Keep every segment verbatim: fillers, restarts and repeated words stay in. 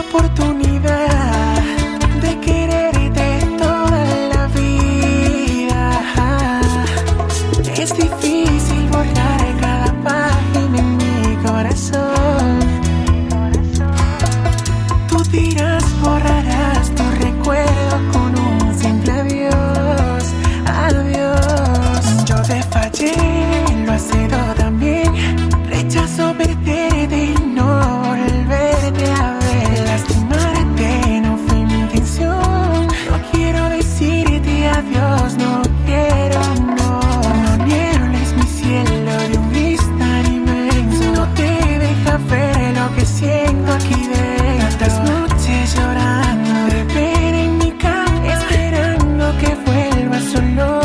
oportunidad de quererte toda la vida. Es difícil borrar cada página en mi corazón. Tú dirás, borrarás tu recuerdo con un simple adiós, adiós. Yo te fallé, lo has sido también. Rechazo perderte y no volverte a ver. Lastimarte no fue mi intención. No quiero decirte adiós, no quiero, no. No niebles mi cielo de un gris tan inmenso. No te deja ver lo que siento aquí dentro. Tantas noches llorando de pena en mi cama, esperando que vuelva solo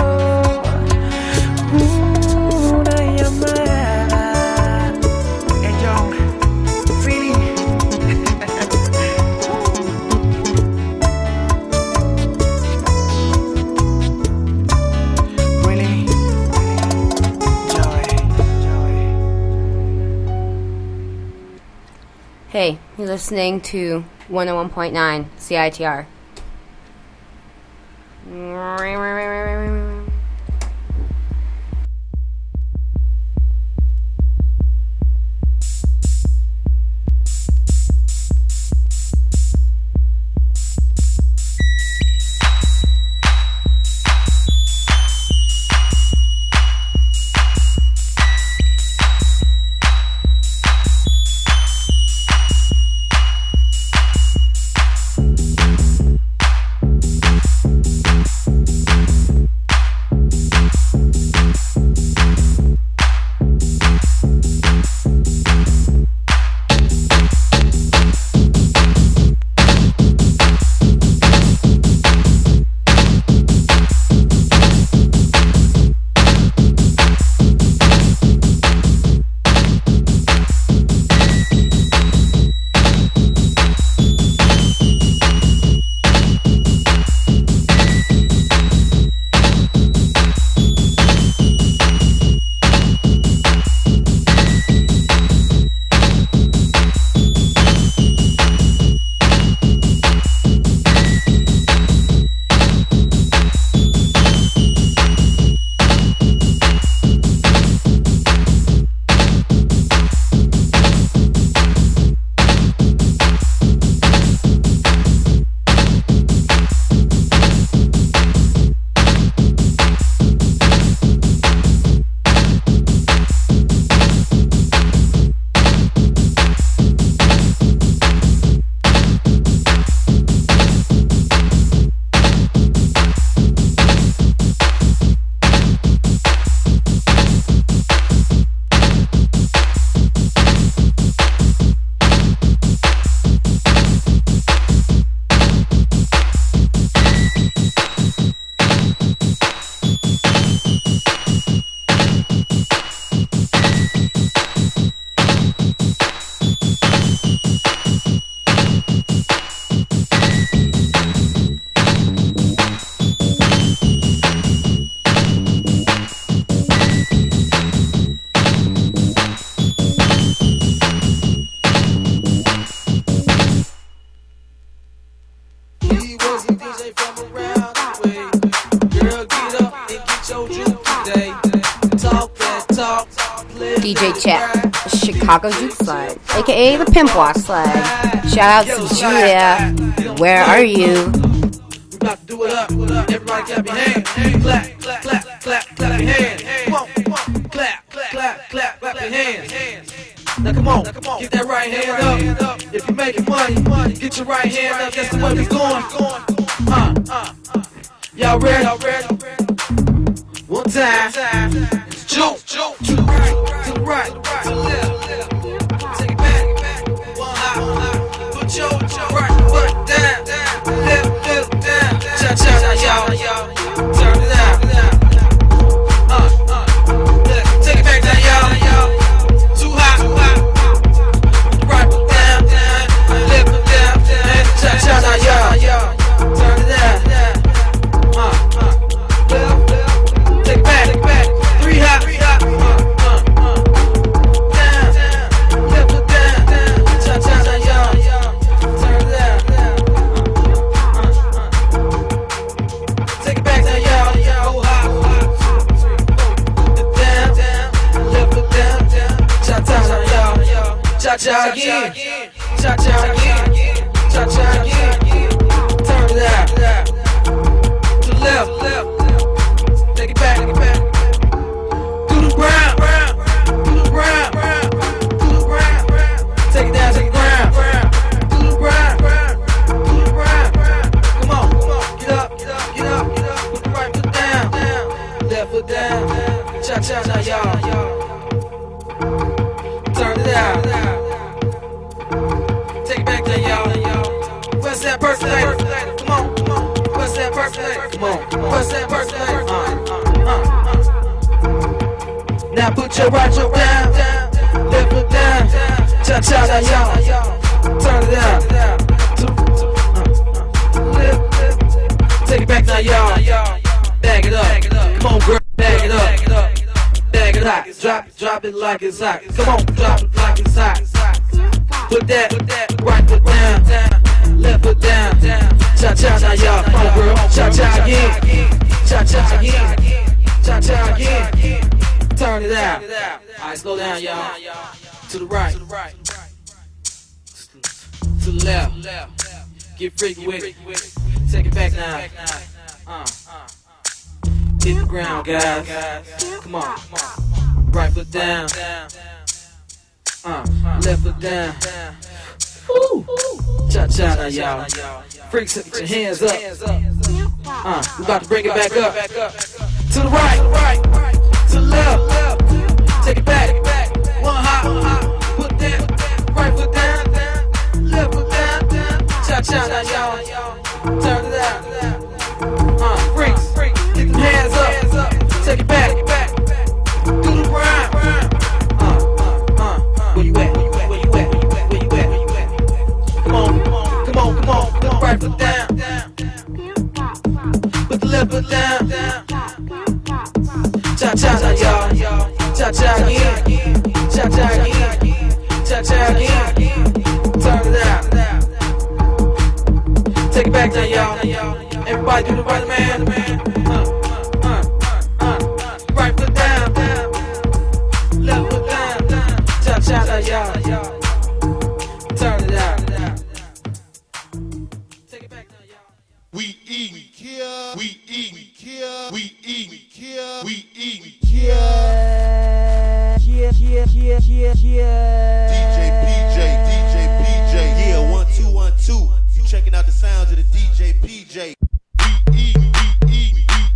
una llamada. Hey, John, Philly. Willie, Joey, Joey. Hey, you're listening to one oh one point nine C I T R. D J Chet, the Chicago Juke Slide, aka the Pimp Walk Slide. Shout out to Julia. Where are you? We about to do it up. Everybody clap your hands. Clap, clap, clap, clap, clap your hands. Come on, clap, clap, clap, clap, clap your hands. Now come on, get that right hand up. If you're making money, get your right hand up. That's the way we going. Uh, uh, y'all ready? Y'all ready? One time. It's juke, juke, to the right, to the right, to the left. Take it back, one hop. Put your right foot down, left foot down. Cha cha, y'all, turn it out. Uh, uh, take it back down, y'all. Too hot, too hot. Right foot down, left foot down. Cha cha, y'all, turn it out. Uh, uh, left, left. Take it back, take it back. Three hop, three hop. Uh, uh, uh. Bust that percolator. Come on, come on. Bust that percolator. Come on, bust that percolator. Uh, uh, uh. Now put your right foot down, left foot down. Cha cha cha y'all. Turn it down. Take it back now, y'all. Bag it up. Come on, girl. Bag it up. Bag it hot. Drop it, drop it like it's hot. Come on, drop it like it's hot. Put that right foot down, left foot down. Cha cha now, y'all. Come on, girl. Cha cha again. Cha cha again. Cha cha again. Turn it out. Alright, slow down, y'all. To the right. To the left. Get freaky with it. Take it back now. Uh. Hit the ground, guys. Come on. Right foot down. Uh. Left foot down. Woo. Cha cha now, y'all. Freaks, put your hands up. Uh. We about to bring it back up. To the right. To the left. Take it back. One hop. Put that right foot down. Left foot down. Cha cha now, y'all. Turn it out. Uh, freaks. Get them hands up. Take it back. Do the grind. Uh, uh, uh. Where you at? Where you at? Where you at? Where you at? Where you at? Come on, come on, come on, come on. Put the right foot down. Put the left foot down. Cha cha now, y'all. Cha cha again. Cha cha again. Cha cha again. Turn it out. Take it back now, y'all. Everybody do the right man. Uh, uh, uh, uh. Right foot down. Left foot down. Cha cha now, y'all. Turn it out. Take it back now, y'all. We eat, we kill. We eat, we kill. We eat, we kill. We eat, we kill. Yeah, yeah, yeah, yeah, yeah. D J P J, D J P J. Yeah, one two one two. You checking out the sounds of the D J P J. We eat, we eat, we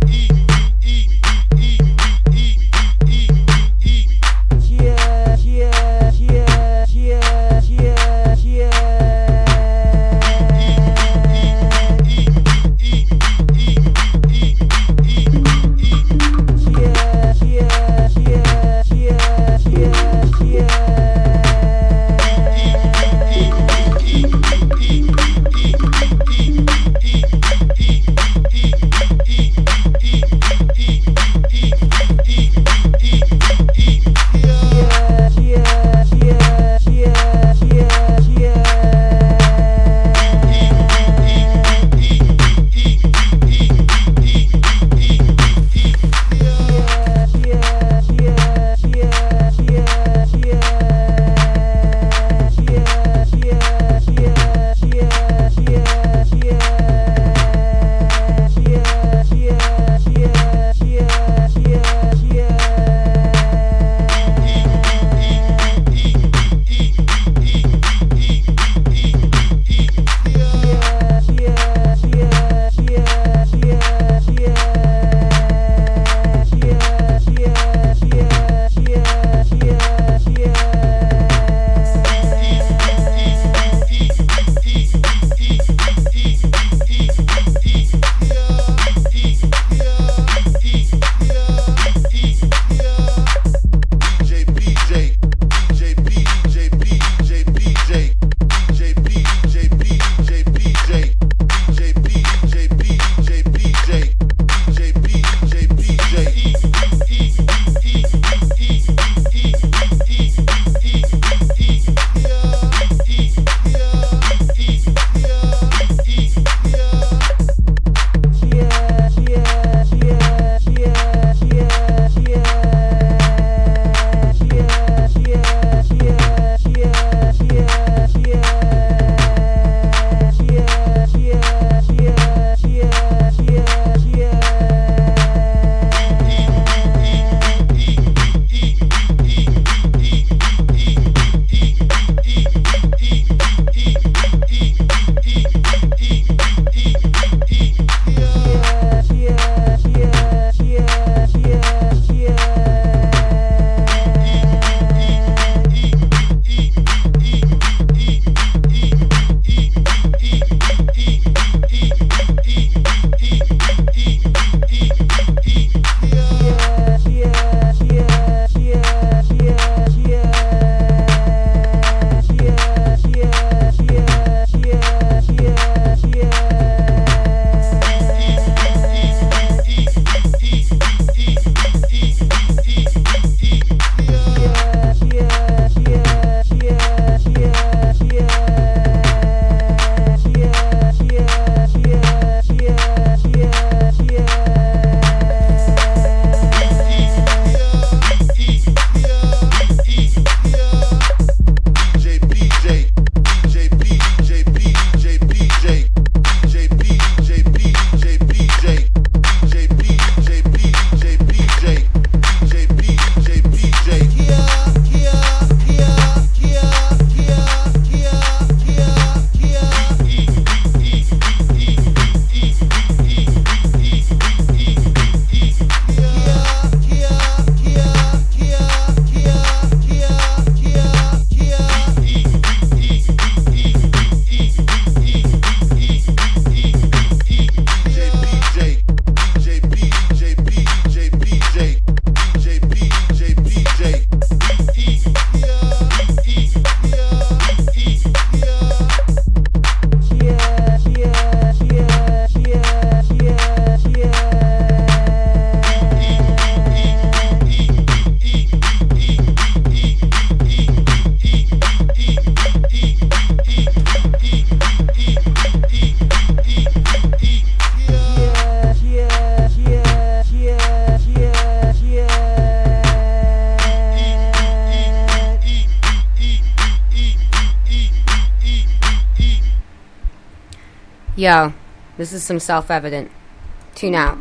Yo, this is some self-evident. Tune out.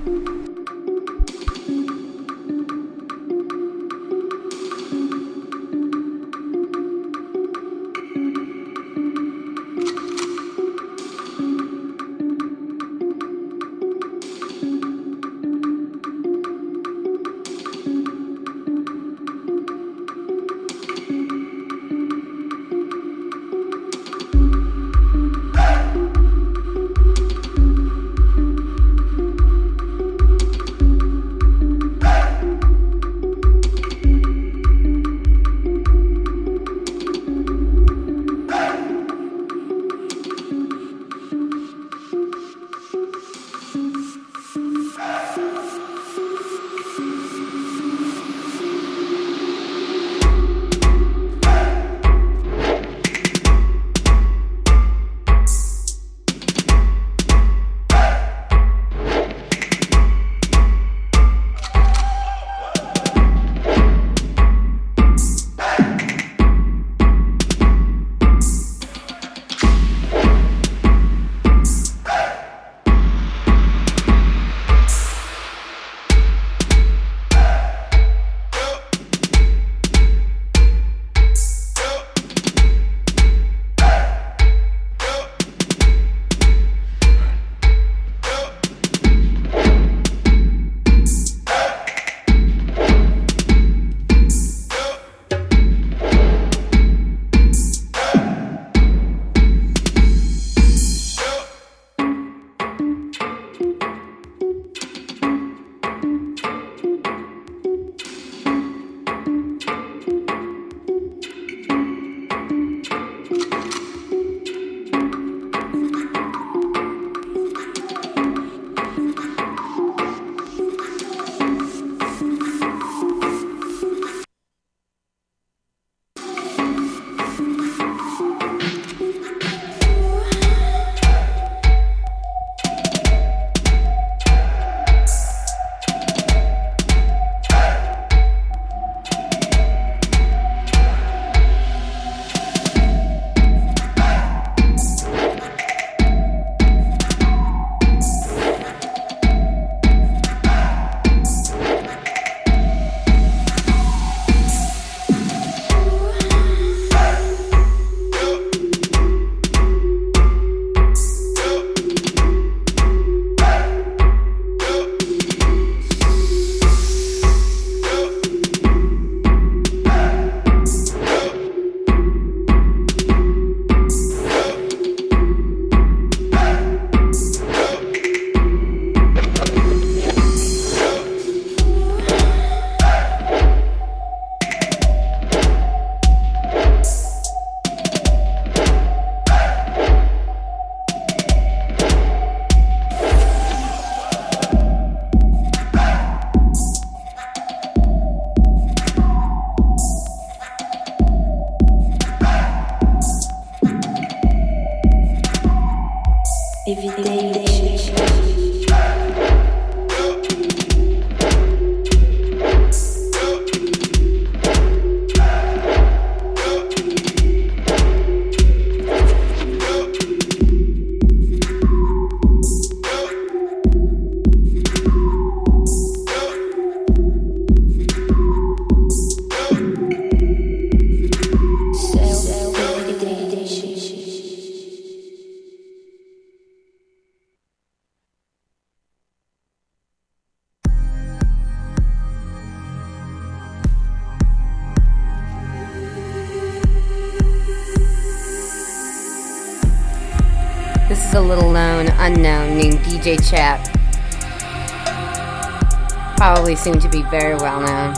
This is a little known unknown named D J Chap. Probably soon to be very well known.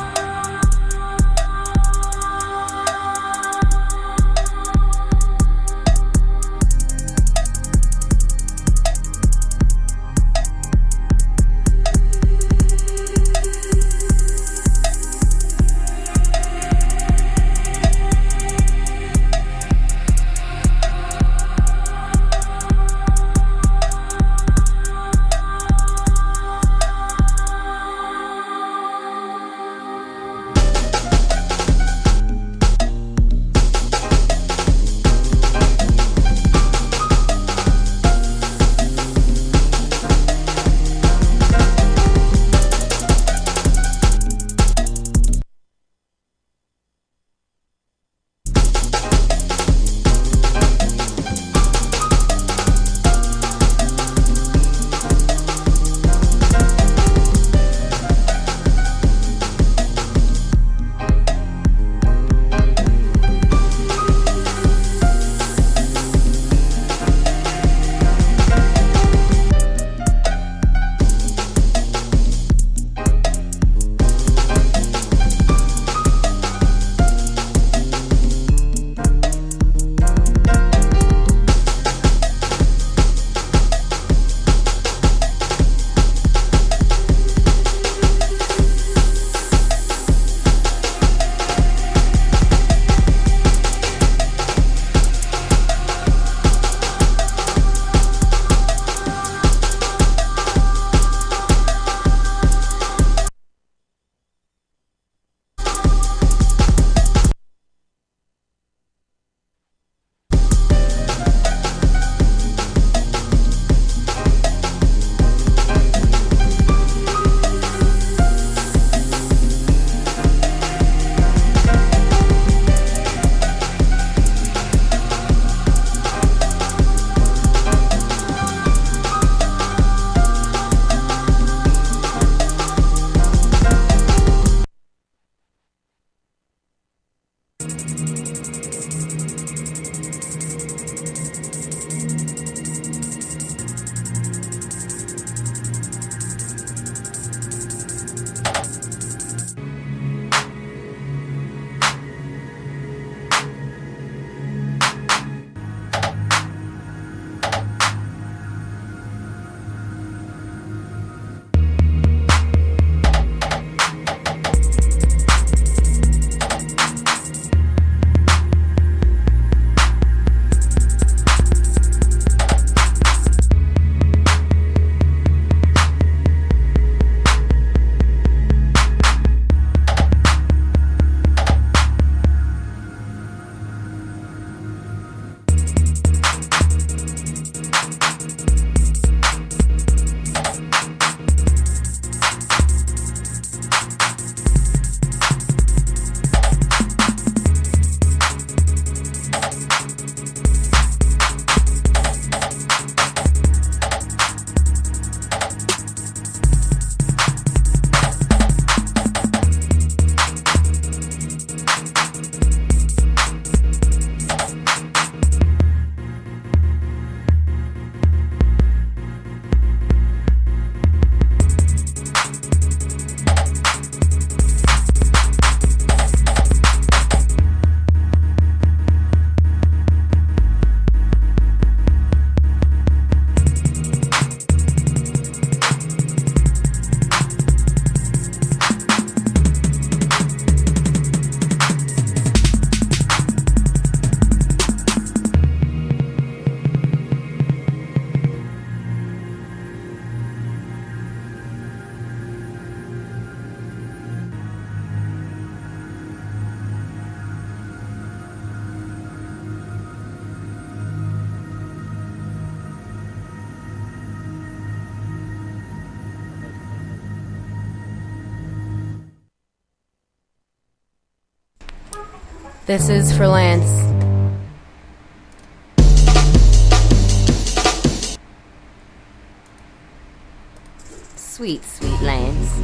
This is for Lance. Sweet, sweet Lance.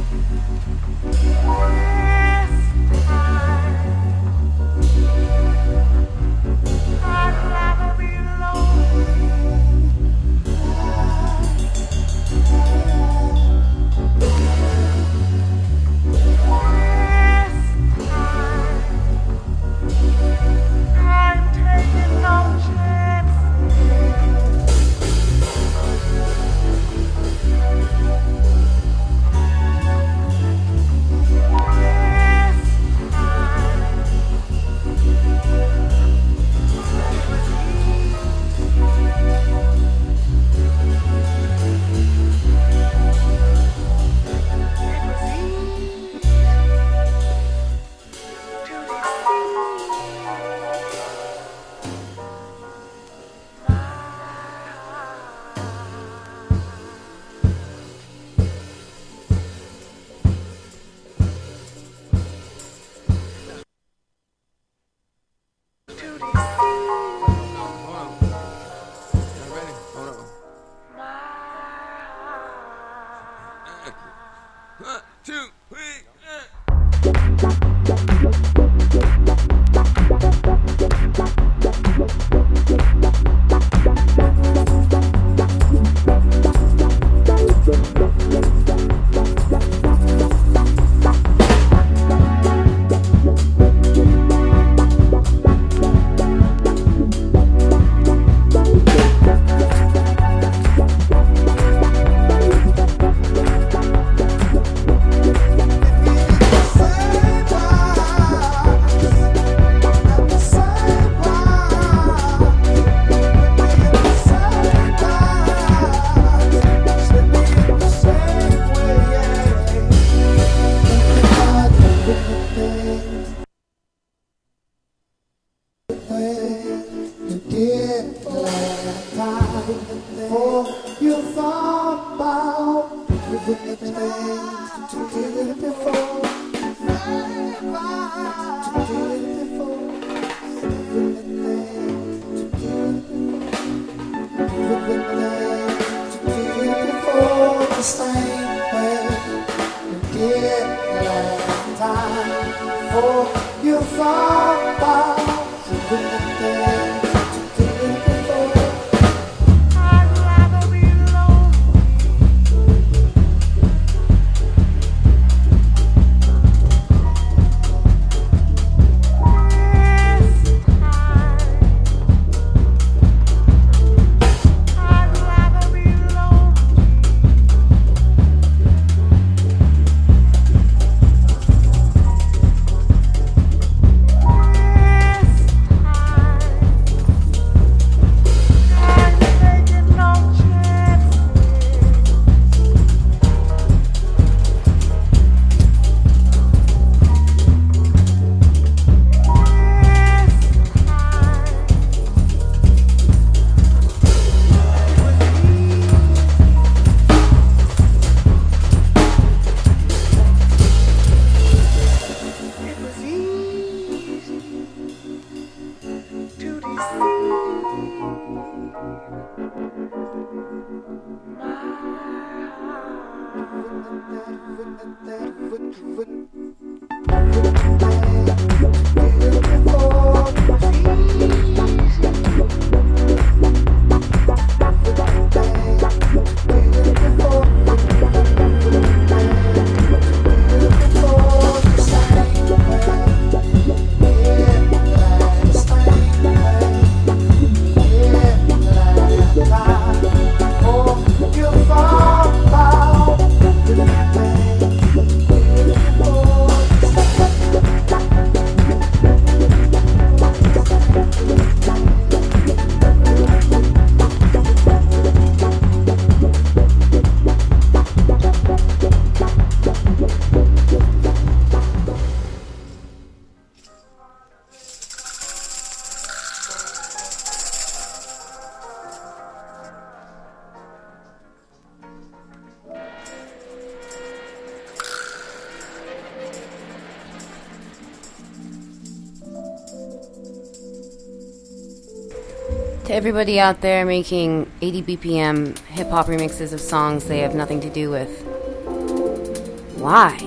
Beautiful. to everybody out there making eighty B P M hip-hop remixes of songs they have nothing to do with. Why?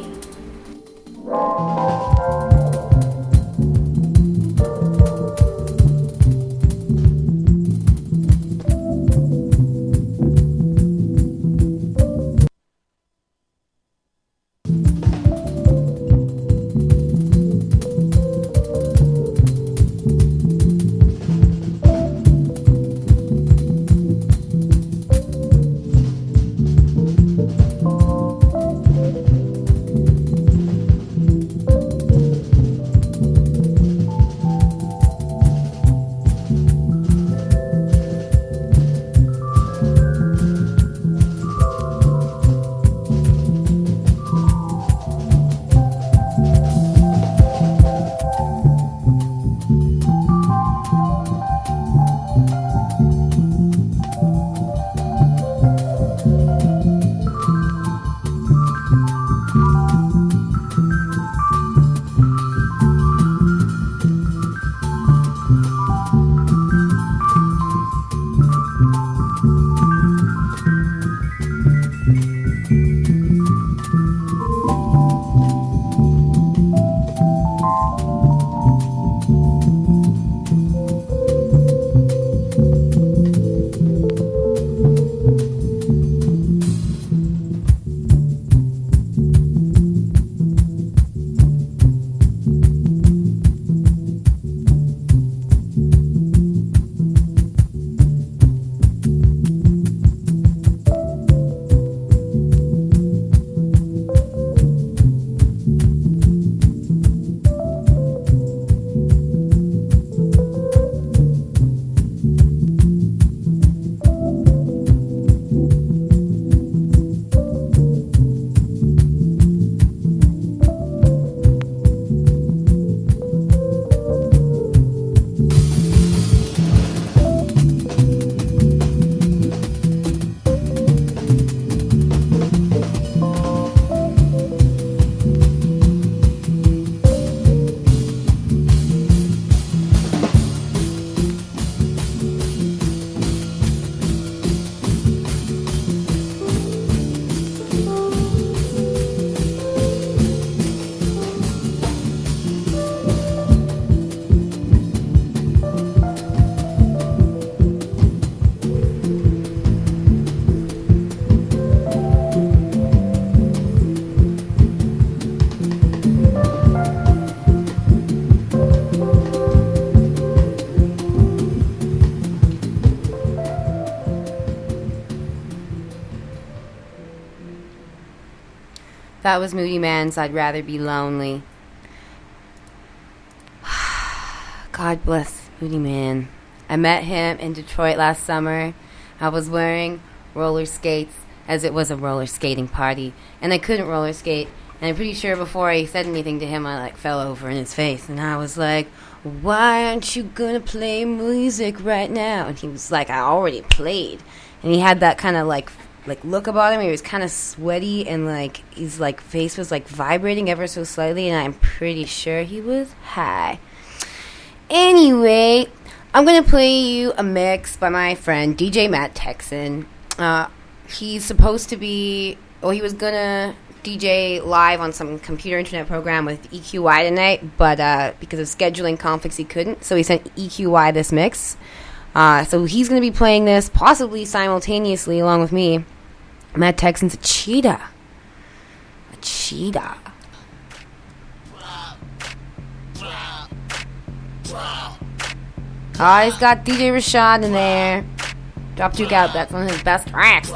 That was Moody Man's I'd Rather Be Lonely. God bless Moody Man. I met him in Detroit last summer. I was wearing roller skates as it was a roller skating party, and I couldn't roller skate. And I'm pretty sure before I said anything to him, I like fell over in his face, and I was like, "Why aren't you gonna play music right now?" And he was like, "I already played." And he had that kind of like like look about him. He was kind of sweaty, and like his like face was like vibrating ever so slightly, and I'm pretty sure he was high. Anyway, I'm gonna play you a mix by my friend D J Matt Texan. Uh, he's supposed to be, well, he was gonna D J live on some computer internet program with E Q Y tonight, but uh, because of scheduling conflicts, he couldn't. So he sent E Q Y this mix. Uh, so he's gonna be playing this possibly simultaneously along with me. Matt Texan's a cheetah. A cheetah. Oh, he's got D J Rashad in there. Drop Duke out. That's one of his best tracks.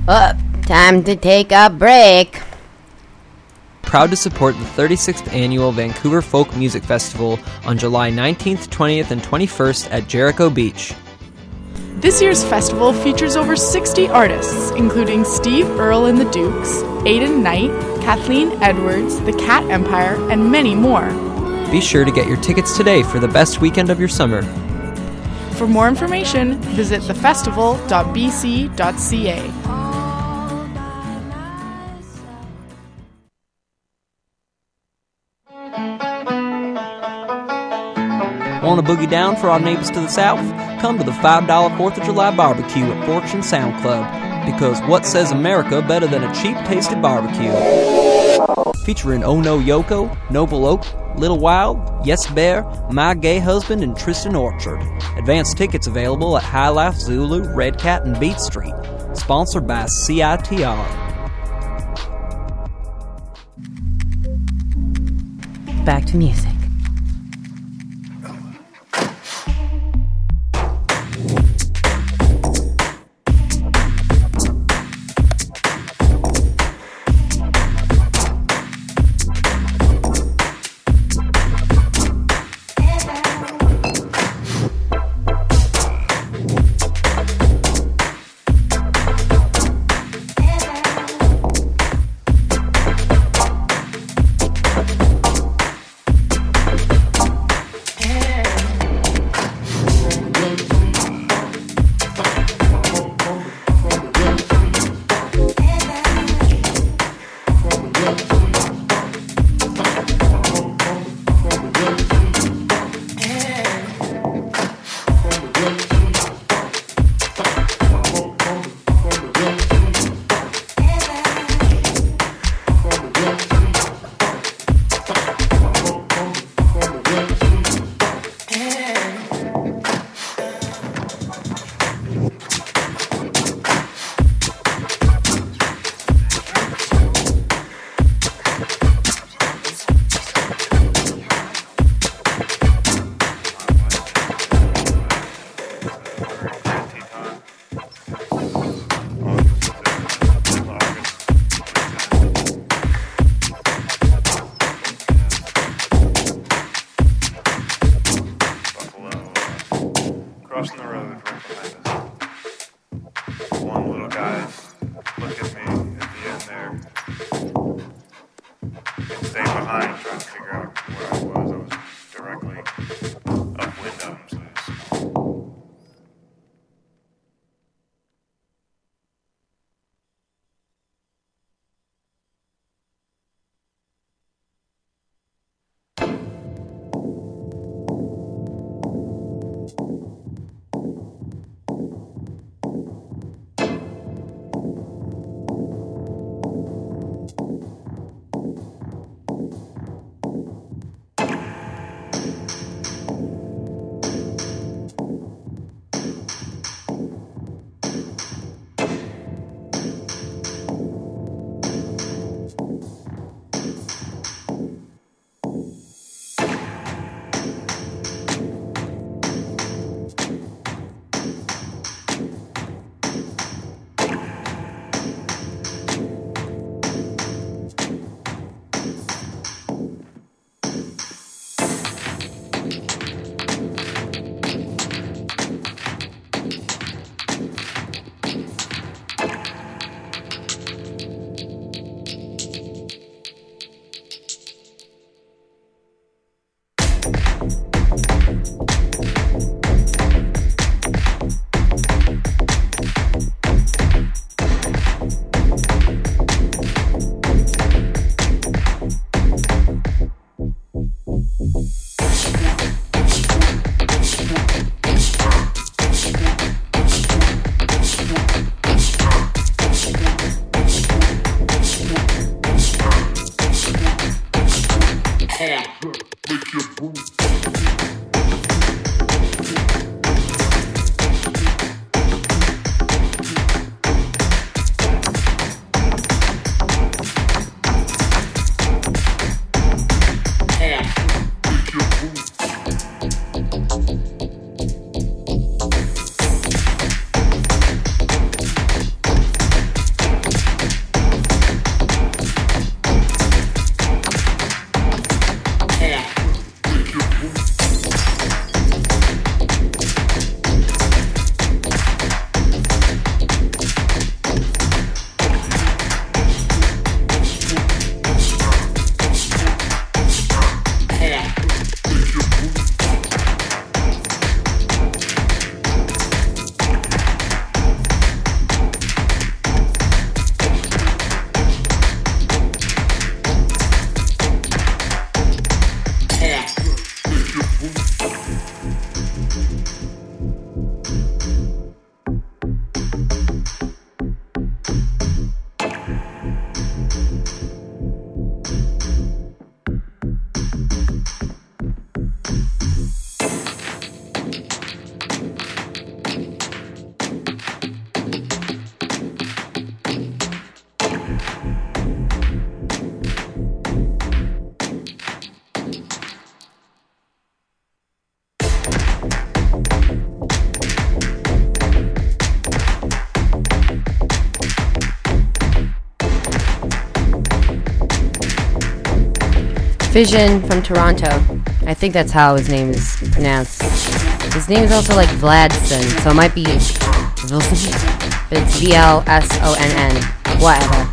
Up, time to take a break. Proud to support the thirty-sixth Annual Vancouver Folk Music Festival on July nineteenth, twentieth, and twenty-first at Jericho Beach. This year's festival features over sixty artists, including Steve Earle and the Dukes, Aidan Knight, Kathleen Edwards, the Cat Empire, and many more. Be sure to get your tickets today for the best weekend of your summer. For more information, visit the festival dot b c dot c a. Want to boogie down for our neighbors to the south? Come to the five dollar fourth of July barbecue at Fortune Sound Club, because what says America better than a cheap-tasted barbecue? Featuring Oh No Yoko, Noble Oak, Little Wild, Yes Bear, My Gay Husband, and Tristan Orchard. Advanced tickets available at High Life, Zulu, Red Cat, and Beat Street. Sponsored by C I T R. Back to music. Fission from Toronto. I think that's how his name is pronounced. His name is also like Vladson, so it might be Vilson, but it's V L S O N N. Whatever.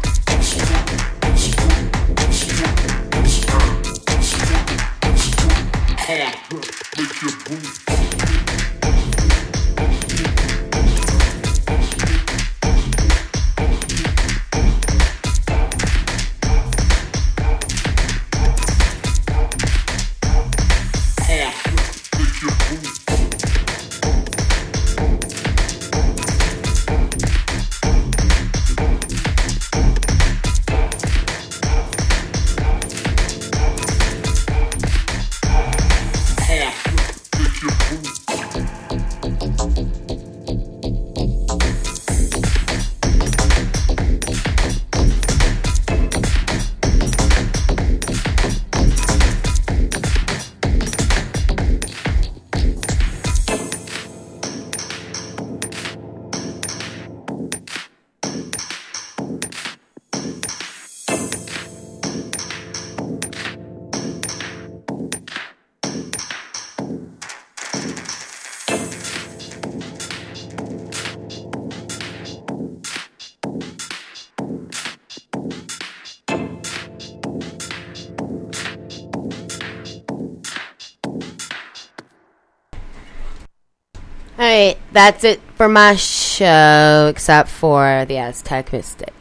Alright, that's it for my show, except for the Aztec Mystic.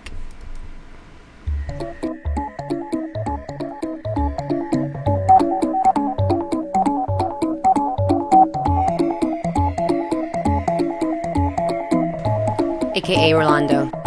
A K A Rolando.